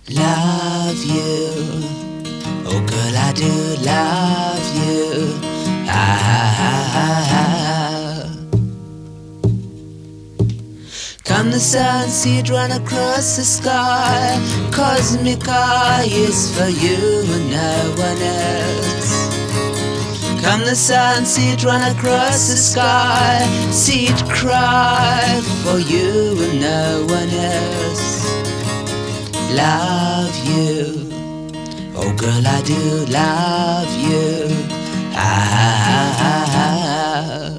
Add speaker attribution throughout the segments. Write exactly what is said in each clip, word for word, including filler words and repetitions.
Speaker 1: love you. Oh girl, I do love you. Ah. Come the sunset run across the sky. Cosmic eye is for you and no one else. Come the sunset run across the sky. See it cry for you and no one else. Love you. Oh girl, I do love you. Ah.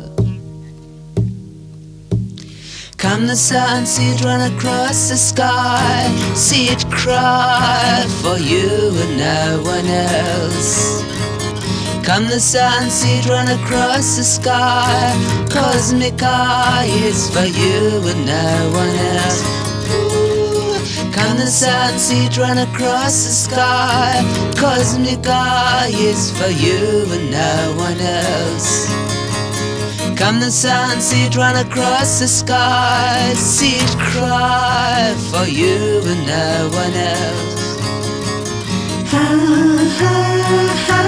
Speaker 1: Come the sunset run across the sky. See it cry for you and no one else. Come the sunset run across the sky. Cosmic eye is for you and no one else. Come the sunset run across the sky. Cosmic eye is for you and no one else. Come the sunset run across the sky. See it cry for you and no one else. Ha, ha, ha.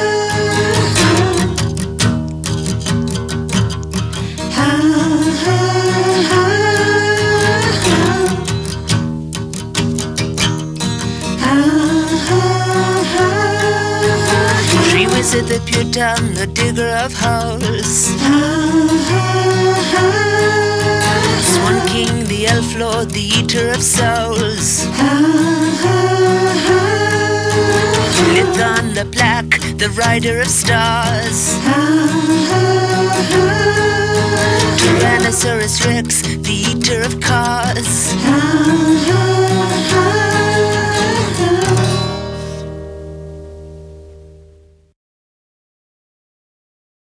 Speaker 1: She visit the Putan, the digger of holes. Swan King, the elf lord, the eater of souls. Lithon the black, the rider of stars. Tyrannosaurus Rex, the eater of cars.